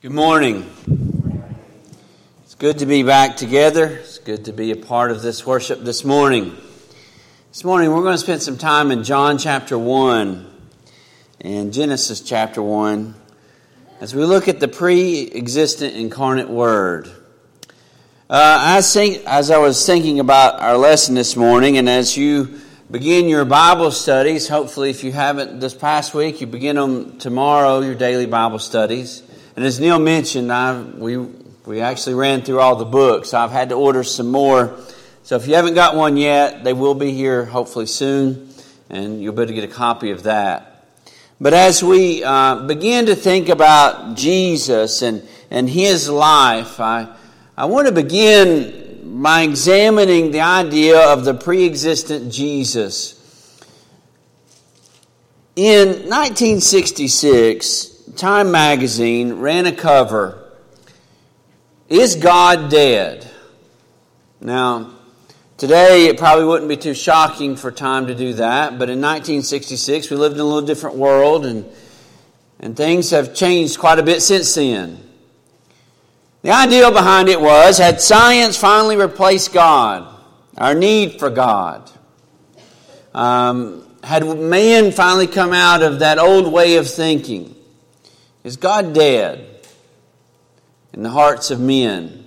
Good morning. It's good to be back together. It's good to be a part of this worship this morning. This morning we're going to spend some time in John chapter 1 and Genesis chapter 1 as we look at the pre-existent incarnate Word. As I was thinking about our lesson this morning, and as you begin your Bible studies, hopefully if you haven't this past week, you begin them tomorrow, your daily Bible studies. And as Neil mentioned, we actually ran through all the books. I've had to order some more. So if you haven't got one yet, they will be here hopefully soon, and you'll be able to get a copy of that. But as we begin to think about Jesus and His life, I want to begin by examining the idea of the pre-existent Jesus. In 1966, Time magazine ran a cover, "Is God Dead?" Now, today it probably wouldn't be too shocking for Time to do that, but in 1966 we lived in a little different world, and things have changed quite a bit since then. The idea behind it was, had science finally replaced God, our need for God? Had man finally come out of that old way of thinking? Is God dead in the hearts of men?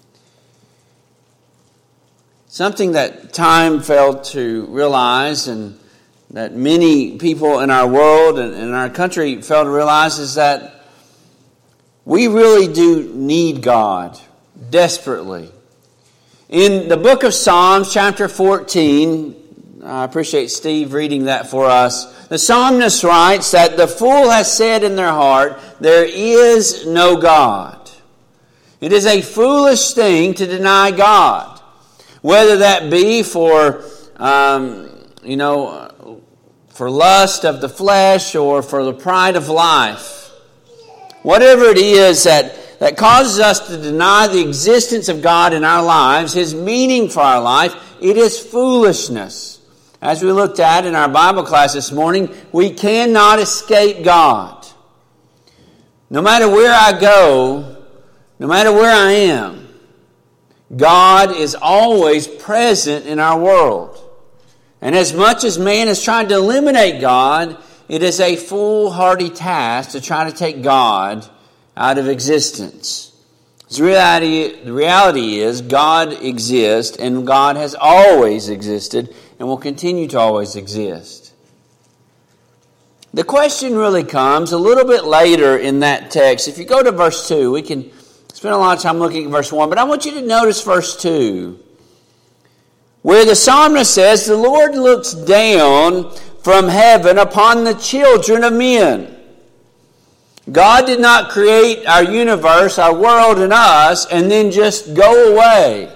Something that Time failed to realize, and that many people in our world and in our country failed to realize, is that we really do need God desperately. In the book of Psalms, chapter 14, I appreciate Steve reading that for us. The psalmist writes that the fool has said in their heart, "There is no God." It is a foolish thing to deny God, whether that be for lust of the flesh or for the pride of life. Whatever it is that causes us to deny the existence of God in our lives, His meaning for our life, it is foolishness. As we looked at in our Bible class this morning, we cannot escape God. No matter where I go, no matter where I am, God is always present in our world. And as much as man has tried to eliminate God, it is a foolhardy task to try to take God out of existence. The reality is God exists, and God has always existed and will continue to always exist. The question really comes a little bit later in that text. If you go to verse 2, we can spend a lot of time looking at verse 1, but I want you to notice verse 2, where the psalmist says, "The Lord looks down from heaven upon the children of men." God did not create our universe, our world, and us, and then just go away.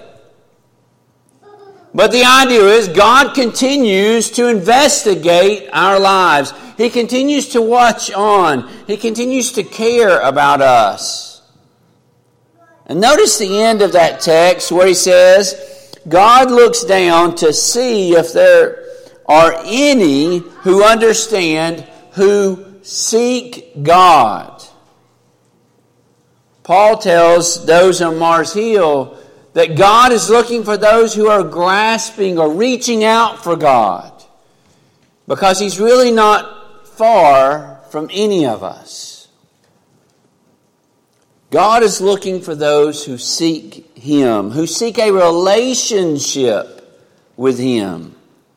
But the idea is God continues to investigate our lives. He continues to watch on. He continues to care about us. And notice the end of that text where he says, God looks down to see if there are any who understand, who seek God. Paul tells those on Mars Hill that God is looking for those who are grasping or reaching out for God, because He's really not far from any of us. God is looking for those who seek Him, who seek a relationship with Him.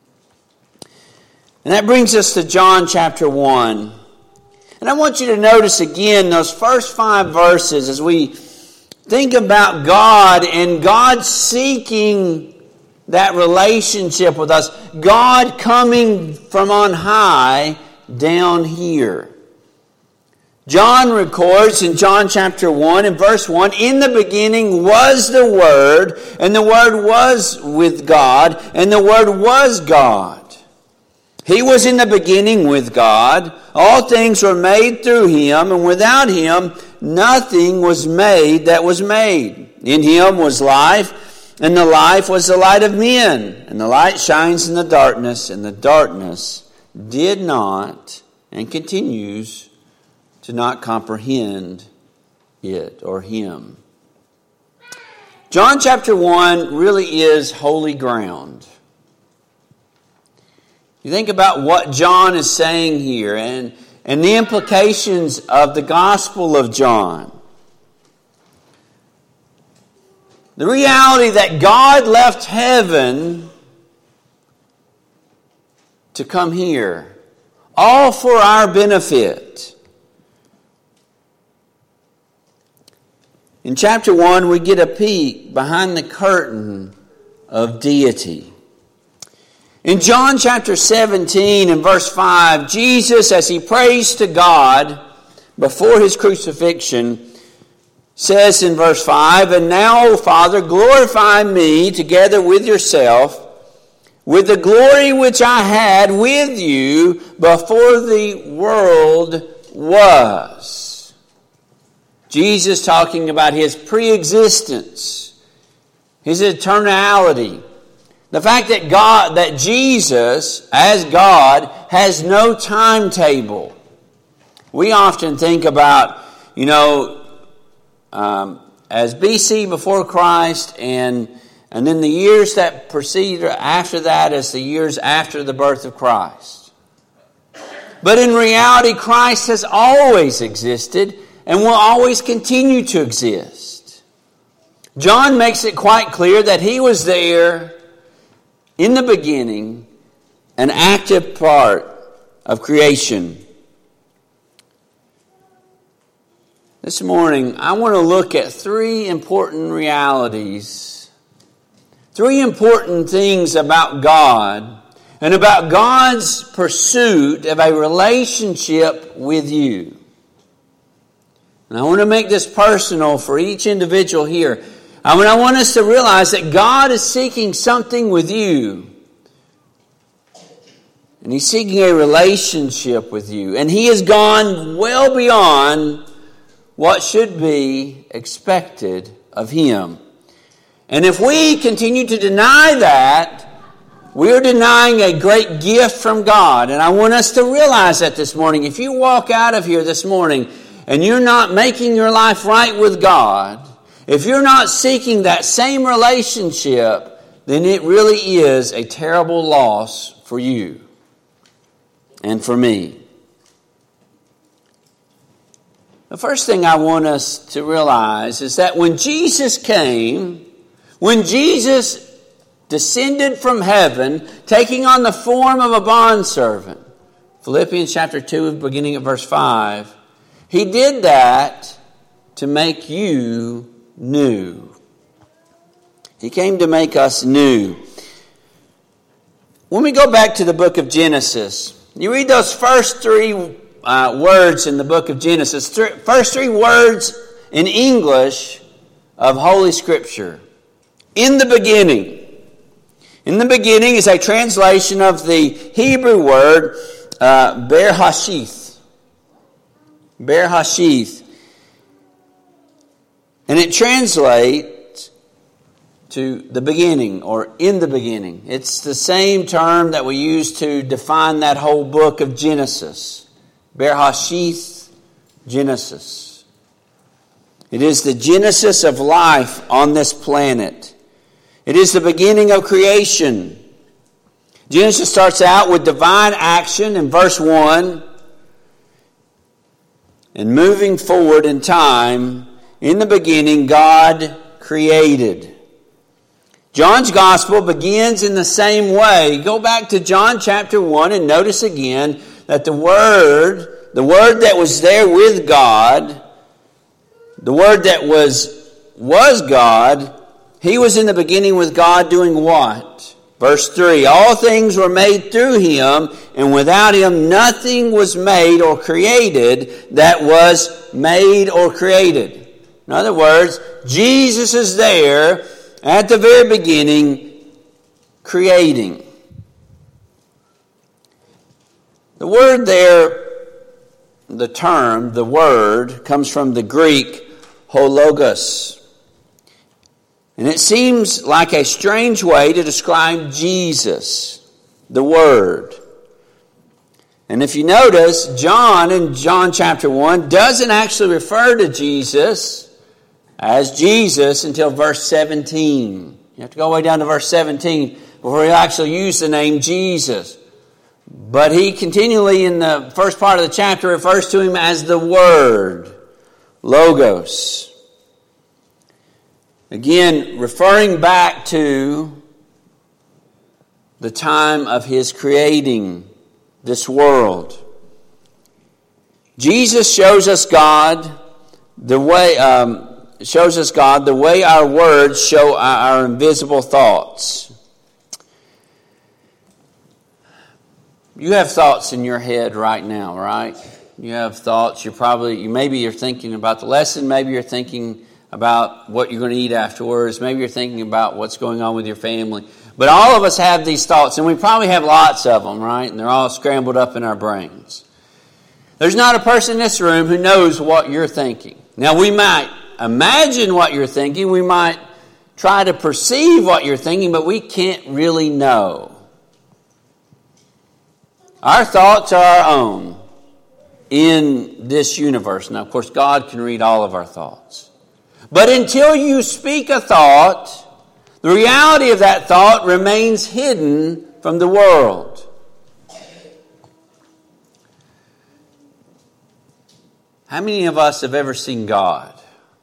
And that brings us to John chapter 1. And I want you to notice again those first 5 verses as we think about God and God seeking that relationship with us. God coming from on high down here. John records in John chapter 1 and verse 1, "In the beginning was the Word, and the Word was with God, and the Word was God. He was in the beginning with God. All things were made through Him, and without Him nothing was made that was made. In Him was life, and the life was the light of men. And the light shines in the darkness, and the darkness did not and continues to not comprehend it or him. John chapter 1 really is holy ground. You think about what John is saying here and the implications of the Gospel of John. The reality that God left heaven to come here, all for our benefit. In chapter 1, we get a peek behind the curtain of deity. In John chapter 17 and verse 5, Jesus, as he prays to God before his crucifixion, says in verse 5, "And now, O Father, glorify me together with yourself, with the glory which I had with you before the world was." Jesus talking about his pre-existence, his eternality. The fact that Jesus, as God, has no timetable. We often think about, as BC before Christ, and then the years that precede after that as the years after the birth of Christ. But in reality, Christ has always existed and will always continue to exist. John makes it quite clear that he was there in the beginning, an active part of creation. This morning, I want to look at three important realities, three important things about God, and about God's pursuit of a relationship with you. And I want to make this personal for each individual here. I want us to realize that God is seeking something with you. And He's seeking a relationship with you. And He has gone well beyond what should be expected of Him. And if we continue to deny that, we're denying a great gift from God. And I want us to realize that this morning. If you walk out of here this morning and you're not making your life right with God, if you're not seeking that same relationship, then it really is a terrible loss for you and for me. The first thing I want us to realize is that when Jesus came, when Jesus descended from heaven, taking on the form of a bondservant, Philippians chapter 2, beginning at verse 5, He did that to make you new. He came to make us new. When we go back to the book of Genesis, you read those first three words in the book of Genesis, first three words in English of Holy Scripture. In the beginning. In the beginning is a translation of the Hebrew word Bereshith. Bereshith. And it translates to the beginning or in the beginning. It's the same term that we use to define that whole book of Genesis. Bereshith, Genesis. It is the genesis of life on this planet. It is the beginning of creation. Genesis starts out with divine action in verse 1. And moving forward in time, in the beginning, God created. John's gospel begins in the same way. Go back to John chapter 1 and notice again that the Word that was there with God, the Word that was God, He was in the beginning with God doing what? Verse 3, all things were made through Him, and without Him nothing was made or created that was made or created. In other words, Jesus is there at the very beginning creating. The word there, the word, comes from the Greek hologos. And it seems like a strange way to describe Jesus, the Word. And if you notice, John in John chapter 1 doesn't actually refer to Jesus as Jesus until verse 17. You have to go all the way down to verse 17 before he'll actually use the name Jesus. But he continually in the first part of the chapter refers to him as the Word, Logos. Again, referring back to the time of his creating this world. Jesus shows us God the way our words show our invisible thoughts. You have thoughts in your head right now, right? You have thoughts. Maybe you're thinking about the lesson. Maybe you're thinking about what you're going to eat afterwards. Maybe you're thinking about what's going on with your family. But all of us have these thoughts, and we probably have lots of them, right? And they're all scrambled up in our brains. There's not a person in this room who knows what you're thinking. Now, we might imagine what you're thinking. We might try to perceive what you're thinking, but we can't really know. Our thoughts are our own in this universe. Now, of course, God can read all of our thoughts. But until you speak a thought, the reality of that thought remains hidden from the world. How many of us have ever seen God?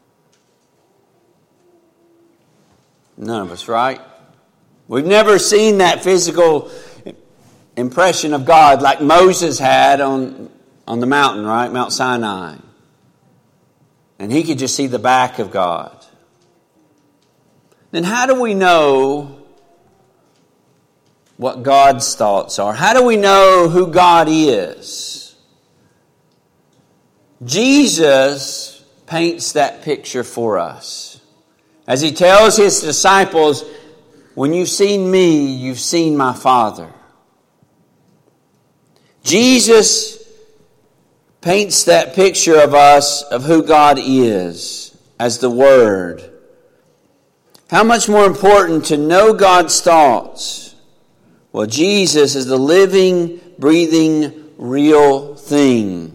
None of us, right? We've never seen that physical impression of God like Moses had on the mountain, right? Mount Sinai. And he could just see the back of God. Then how do we know what God's thoughts are? How do we know who God is? Jesus paints that picture for us. As he tells his disciples, when you've seen me, you've seen my Father. Jesus paints that picture of us, of who God is, as the Word. How much more important to know God's thoughts? Well, Jesus is the living, breathing, real thing.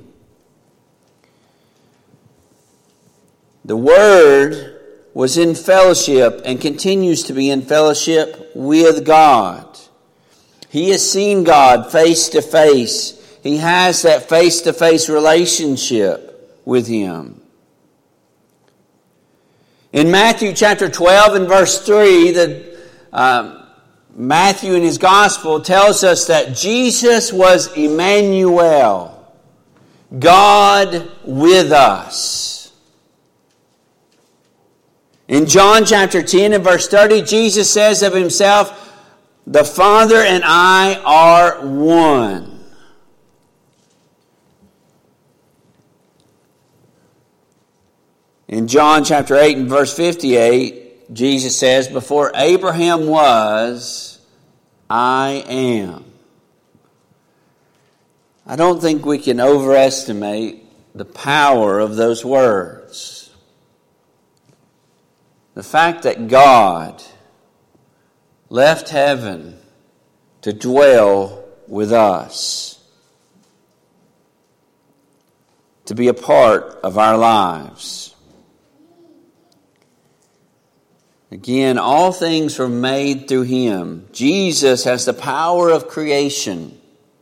The Word was in fellowship and continues to be in fellowship with God. He has seen God face to face. He has that face-to-face relationship with Him. In Matthew chapter 12 and verse 3, Matthew in his gospel tells us that Jesus was Emmanuel, God with us. In John chapter 10 and verse 30, Jesus says of himself, "The Father and I are one." In John chapter 8 and verse 58, Jesus says, "Before Abraham was, I am." I don't think we can overestimate the power of those words. The fact that God left heaven to dwell with us, to be a part of our lives. Again, all things were made through Him. Jesus has the power of creation.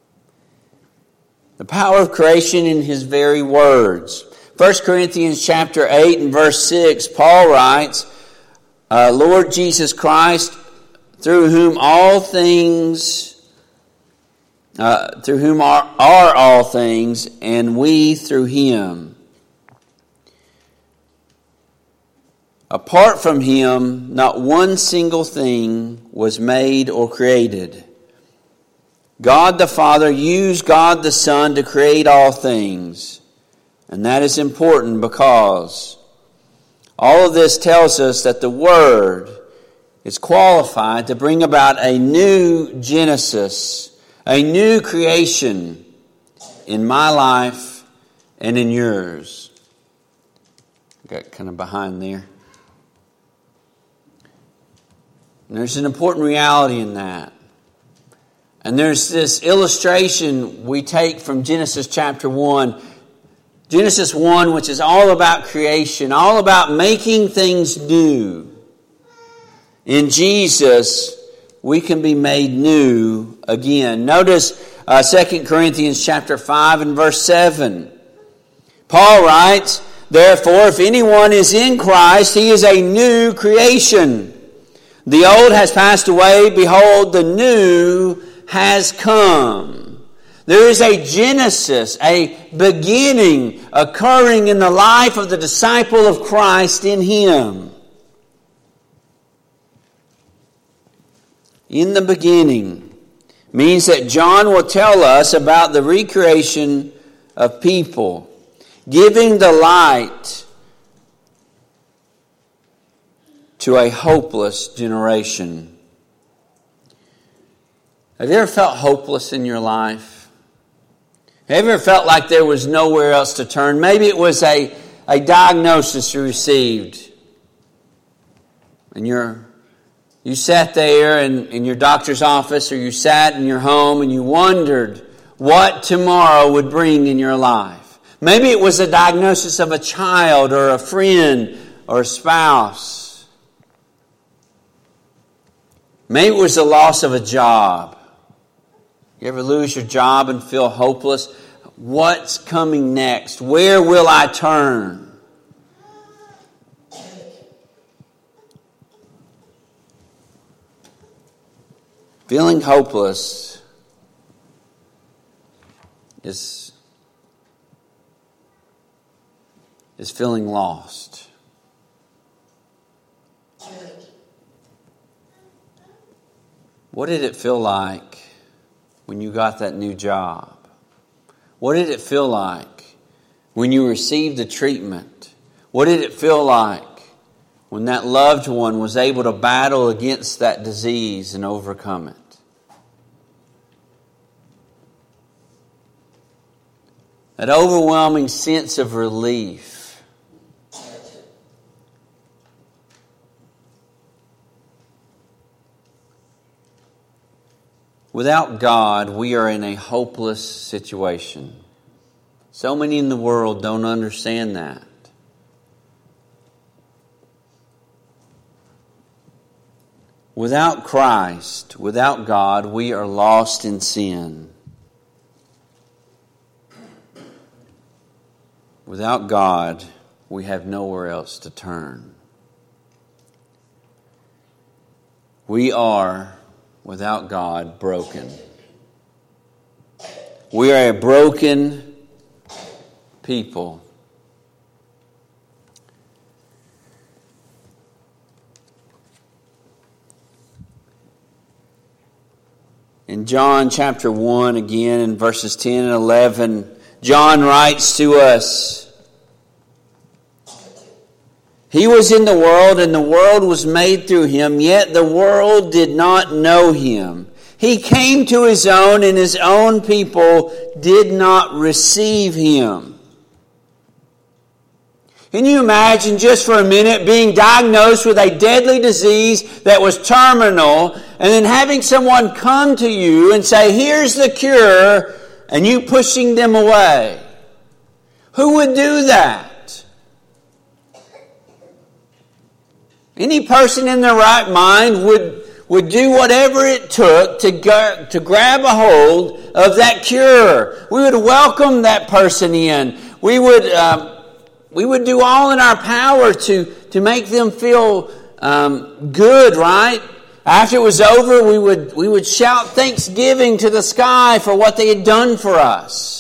The power of creation in His very words. 1 Corinthians chapter 8 and verse 6, Paul writes, Lord Jesus Christ, through whom all things, through whom are all things, and we through Him. Apart from Him, not one single thing was made or created. God the Father used God the Son to create all things. And that is important because all of this tells us that the Word is qualified to bring about a new Genesis, a new creation in my life and in yours. Got kind of behind there. And there's an important reality in that. And there's this illustration we take from Genesis chapter 1. Genesis 1, which is all about creation, all about making things new. In Jesus, we can be made new again. Notice 2 Corinthians chapter 5 and verse 7. Paul writes, "Therefore, if anyone is in Christ, he is a new creation. The old has passed away. Behold, the new has come." There is a genesis, a beginning occurring in the life of the disciple of Christ in Him. In the beginning means that John will tell us about the recreation of people, giving the light to a hopeless generation. Have you ever felt hopeless in your life? Have you ever felt like there was nowhere else to turn? Maybe it was a diagnosis you received. And you sat there in your doctor's office, or you sat in your home and you wondered what tomorrow would bring in your life. Maybe it was a diagnosis of a child or a friend or a spouse. Maybe it was the loss of a job. You ever lose your job and feel hopeless? What's coming next? Where will I turn? Feeling hopeless is feeling lost. What did it feel like when you got that new job? What did it feel like when you received the treatment? What did it feel like when that loved one was able to battle against that disease and overcome it? That overwhelming sense of relief. Without God, we are in a hopeless situation. So many in the world don't understand that. Without Christ, without God, we are lost in sin. Without God, we have nowhere else to turn. We are, without God, broken. We are a broken people. In John chapter 1, again in verses 10 and 11, John writes to us, "He was in the world, and the world was made through Him, yet the world did not know Him. He came to His own, and His own people did not receive Him." Can you imagine just for a minute being diagnosed with a deadly disease that was terminal, and then having someone come to you and say, "Here's the cure," and you pushing them away? Who would do that? Any person in their right mind would do whatever it took to grab a hold of that cure. We would welcome that person in. We would do all in our power to make them feel good, right? After it was over, we would shout thanksgiving to the sky for what they had done for us.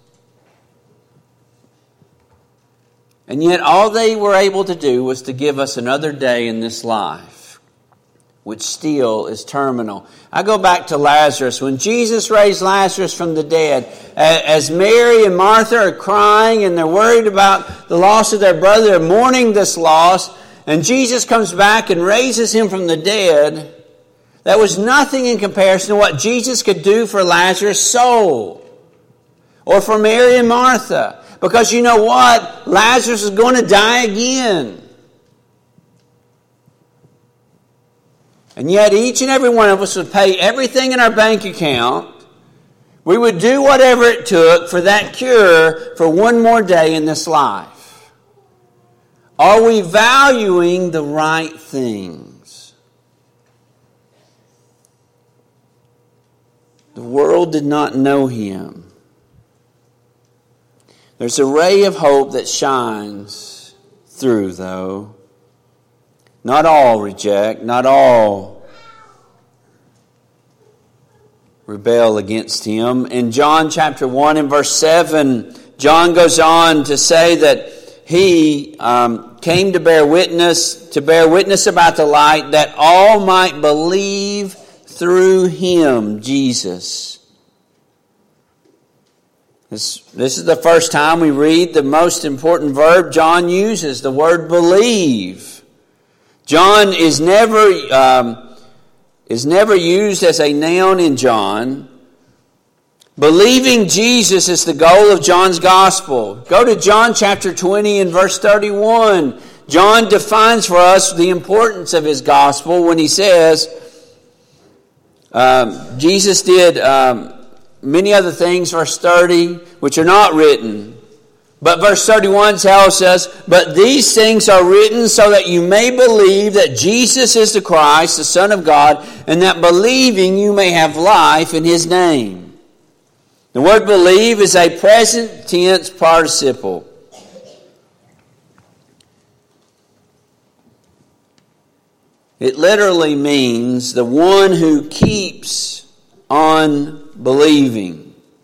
And yet all they were able to do was to give us another day in this life, which still is terminal. I go back to Lazarus. When Jesus raised Lazarus from the dead, as Mary and Martha are crying and they're worried about the loss of their brother, they're mourning this loss, and Jesus comes back and raises him from the dead, that was nothing in comparison to what Jesus could do for Lazarus' soul or for Mary and Martha. Because you know what? Lazarus is going to die again. And yet each and every one of us would pay everything in our bank account. We would do whatever it took for that cure for one more day in this life. Are we valuing the right things? The world did not know Him. There's a ray of hope that shines through, though. Not all reject, not all rebel against Him. In John chapter 1 and verse 7, John goes on to say that He came to bear witness about the light, that all might believe through Him, Jesus. This is the first time we read the most important verb John uses, the word believe. John is never used as a noun in John. Believing Jesus is the goal of John's gospel. Go to John chapter 20 and verse 31. John defines for us the importance of his gospel when he says, Jesus did many other things, verse 30, which are not written. But verse 31 tells us, but these things are written so that you may believe that Jesus is the Christ, the Son of God, and that believing you may have life in His name. The word believe is a present tense participle. It literally means the one who keeps on believing.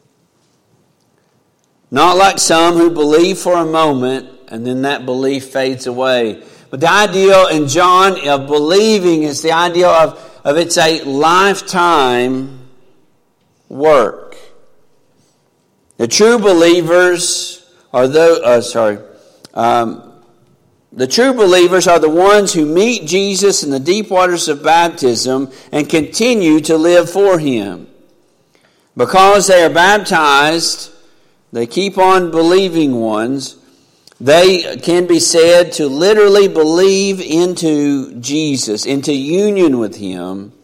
Not like some who believe for a moment and then that belief fades away. But the idea in John of believing is the idea of it's a lifetime work. The true believers are the true believers are the ones who meet Jesus in the deep waters of baptism and continue to live for Him. Because they are baptized, they keep on believing ones. They can be said to literally believe into Jesus, into union with Him.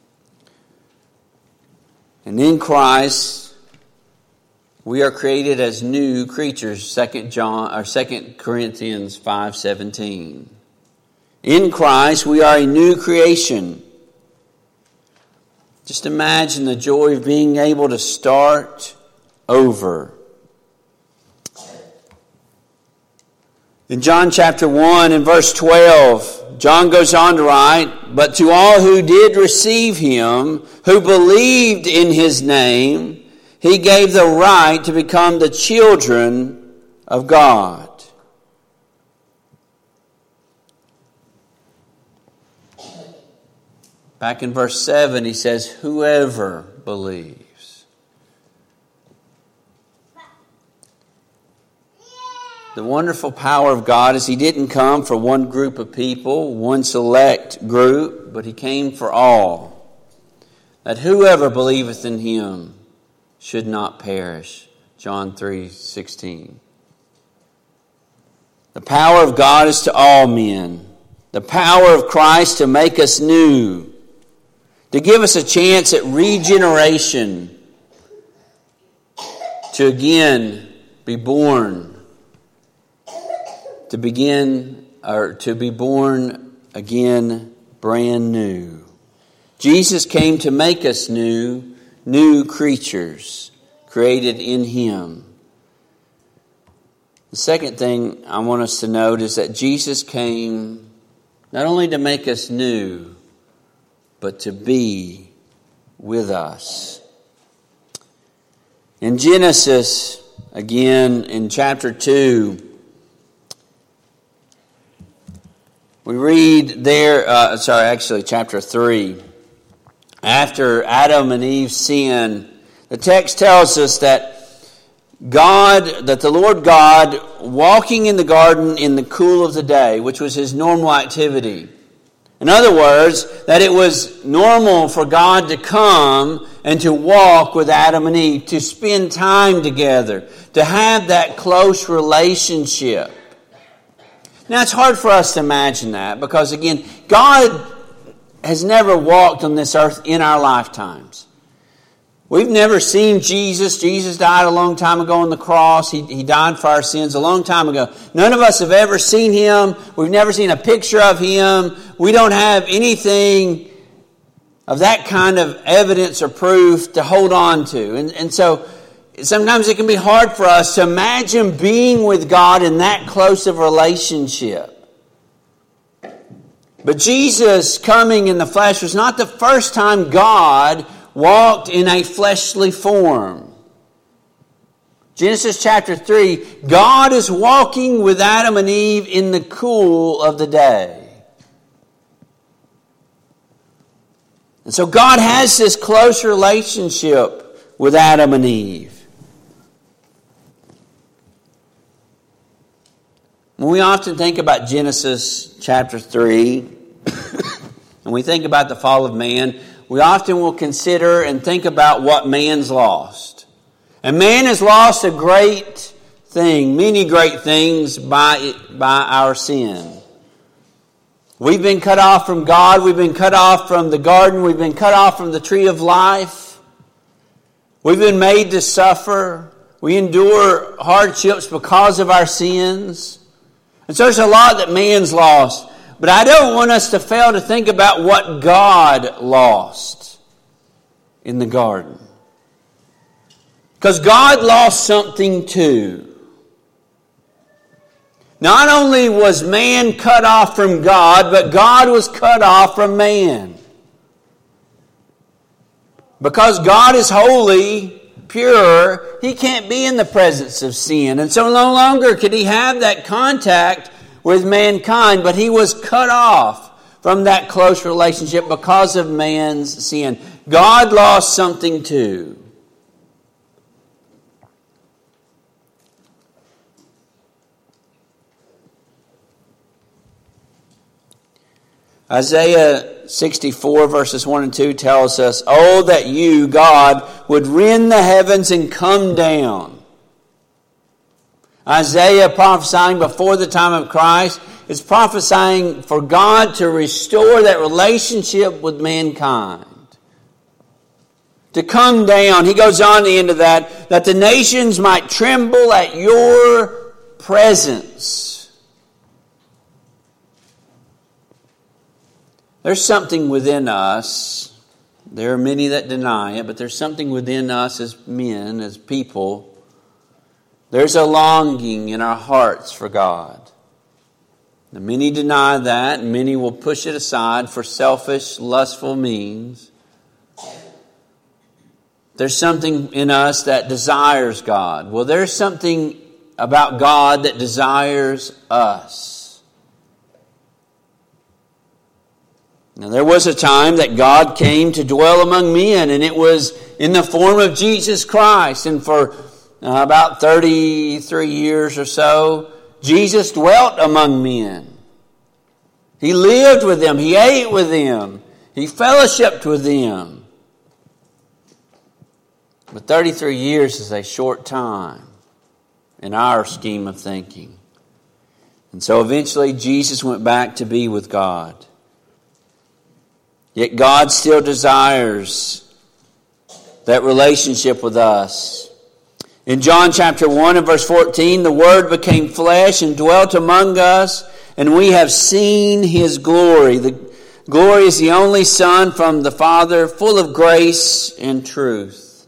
And in Christ, we are created as new creatures, 2 Corinthians 5:17. In Christ, we are a new creation. Just imagine the joy of being able to start over. In John chapter 1 and verse 12, John goes on to write, but to all who did receive Him, who believed in His name, He gave the right to become the children of God. Back in verse 7, he says, whoever believes. The wonderful power of God is He didn't come for one group of people, one select group, but He came for all. That whoever believeth in Him should not perish. John 3:16. The power of God is to all men. The power of Christ to make us new. To give us a chance at regeneration. To again be born. To be born again brand new. Jesus came to make us new creatures created in Him. The second thing I want us to note is that Jesus came not only to make us new, but to be with us. In Genesis, again in chapter 2, we read there, chapter 3. After Adam and Eve sinned, the text tells us that the Lord God, walking in the garden in the cool of the day, which was His normal activity. In other words, that it was normal for God to come and to walk with Adam and Eve, to spend time together, to have that close relationship. Now, it's hard for us to imagine that because, again, God has never walked on this earth in our lifetimes. We've never seen Jesus. Jesus died a long time ago on the cross. He died for our sins a long time ago. None of us have ever seen Him. We've never seen a picture of Him. We don't have anything of that kind of evidence or proof to hold on to. And so sometimes it can be hard for us to imagine being with God in that close of a relationship. But Jesus coming in the flesh was not the first time God walked in a fleshly form. Genesis chapter 3, God is walking with Adam and Eve in the cool of the day. And so God has this close relationship with Adam and Eve. When we often think about Genesis chapter 3, and we think about the fall of man, we often will consider and think about what man's lost. And man has lost a great thing, many great things by our sin. We've been cut off from God. We've been cut off from the garden. We've been cut off from the tree of life. We've been made to suffer. We endure hardships because of our sins. And so there's a lot that man's lost. But I don't want us to fail to think about what God lost in the garden. Because God lost something too. Not only was man cut off from God, but God was cut off from man. Because God is holy, pure, He can't be in the presence of sin. And so no longer could He have that contact with mankind, but He was cut off from that close relationship because of man's sin. God lost something too. Isaiah 64 verses 1 and 2 tells us, "Oh, that you, God, would rend the heavens and come down." Isaiah, prophesying before the time of Christ, is prophesying for God to restore that relationship with mankind. To come down. He goes on to the end of that the nations might tremble at your presence. There's something within us. There are many that deny it, but there's something within us as men, as people. There's a longing in our hearts for God. Now, many deny that, and many will push it aside for selfish, lustful means. There's something in us that desires God. Well, there's something about God that desires us. Now, there was a time that God came to dwell among men, and it was in the form of Jesus Christ. And for about 33 years or so, Jesus dwelt among men. He lived with them. He ate with them. He fellowshiped with them. But 33 years is a short time in our scheme of thinking. And so eventually Jesus went back to be with God. Yet God still desires that relationship with us. In John chapter 1 and verse 14, the Word became flesh and dwelt among us, and we have seen His glory. The glory is the only Son from the Father, full of grace and truth.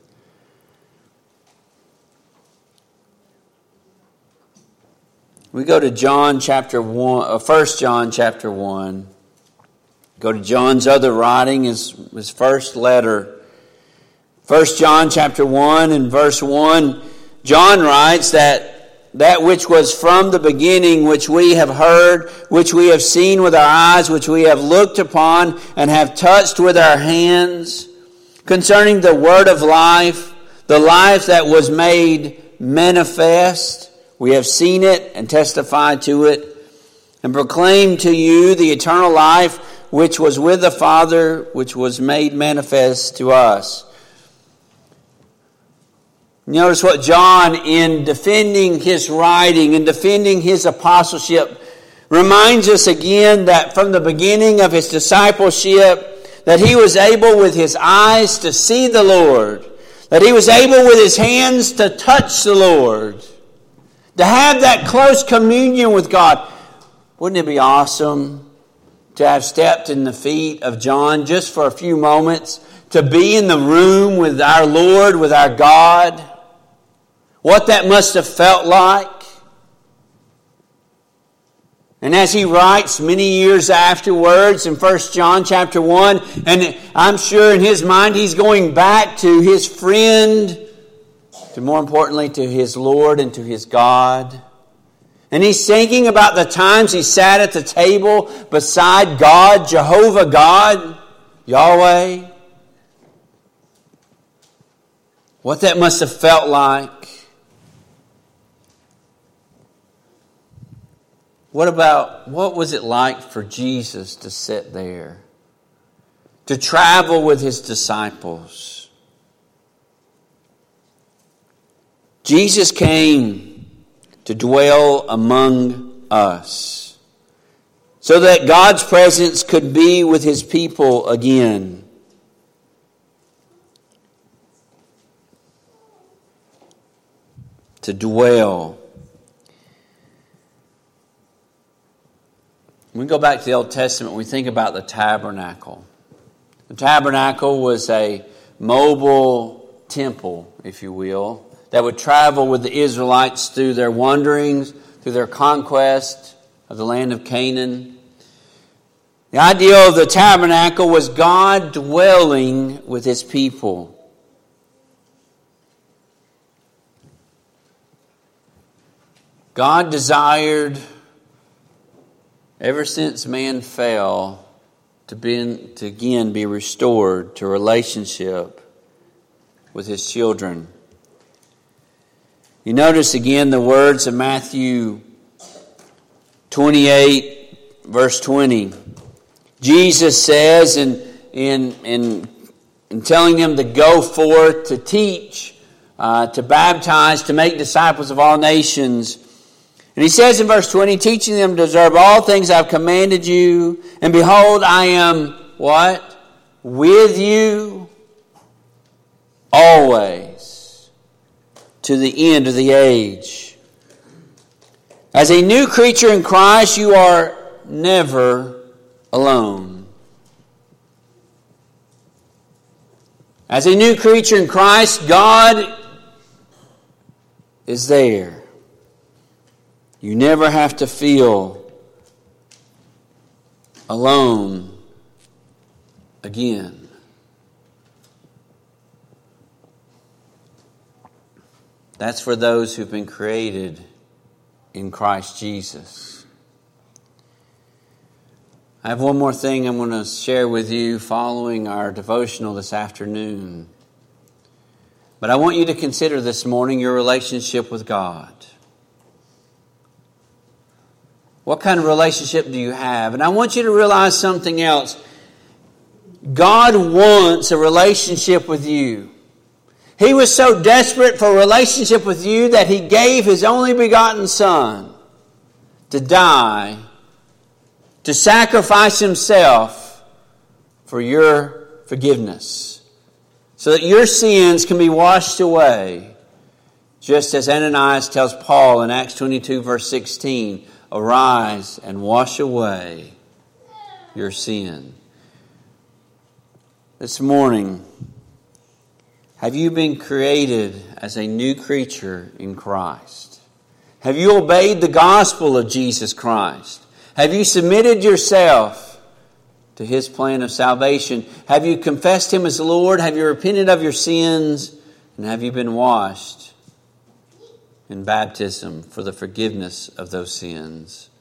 We go to John chapter 1, 1 John chapter 1. Go to John's other writing, his first letter. 1 John chapter 1 and verse 1, John writes that which was from the beginning, which we have heard, which we have seen with our eyes, which we have looked upon and have touched with our hands, concerning the word of life, the life that was made manifest. We have seen it and testified to it, and proclaimed to you the eternal life which was with the Father, which was made manifest to us. Notice what John, in defending his writing, in defending his apostleship, reminds us again that from the beginning of his discipleship, that he was able with his eyes to see the Lord, that he was able with his hands to touch the Lord, to have that close communion with God. Wouldn't it be awesome to have stepped in the feet of John just for a few moments, to be in the room with our Lord, with our God? What that must have felt like. And as he writes many years afterwards in 1 John chapter 1, and I'm sure in his mind he's going back to his friend, to more importantly to his Lord and to his God. And he's thinking about the times he sat at the table beside God, Jehovah God, Yahweh. What that must have felt like. What was it like for Jesus to sit there, to travel with his disciples? Jesus came to dwell among us so that God's presence could be with his people again. To dwell. When we go back to the Old Testament, we think about the tabernacle. The tabernacle was a mobile temple, if you will, that would travel with the Israelites through their wanderings, through their conquest of the land of Canaan. The idea of the tabernacle was God dwelling with his people. God desired, ever since man fell, to again be restored to relationship with his children. You notice again the words of Matthew 28, verse 20. Jesus says in telling them to go forth, to teach, to baptize, to make disciples of all nations. And he says in verse 20, teaching them to observe all things I've commanded you. And behold, I am, what? With you always to the end of the age. As a new creature in Christ, you are never alone. As a new creature in Christ, God is there. You never have to feel alone again. That's for those who've been created in Christ Jesus. I have one more thing I'm going to share with you following our devotional this afternoon. But I want you to consider this morning your relationship with God. What kind of relationship do you have? And I want you to realize something else. God wants a relationship with you. He was so desperate for a relationship with you that He gave His only begotten Son to die, to sacrifice Himself for your forgiveness, so that your sins can be washed away, just as Ananias tells Paul in Acts 22 verse 16, arise and wash away your sin. This morning, have you been created as a new creature in Christ? Have you obeyed the gospel of Jesus Christ? Have you submitted yourself to His plan of salvation? Have you confessed Him as Lord? Have you repented of your sins? And have you been washed in baptism for the forgiveness of those sins?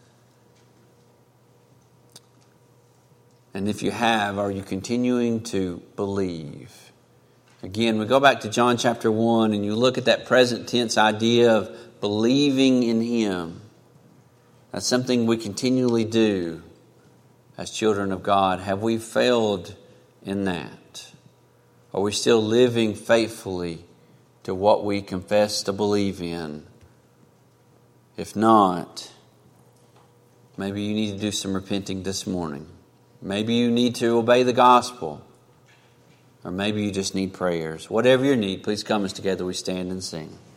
And if you have, are you continuing to believe? Again, we go back to John chapter 1 and you look at that present tense idea of believing in Him. That's something we continually do as children of God. Have we failed in that? Are we still living faithfully to what we confess to believe in? If not, maybe you need to do some repenting this morning. Maybe you need to obey the gospel. Or maybe you just need prayers. Whatever your need, please come as together we stand and sing.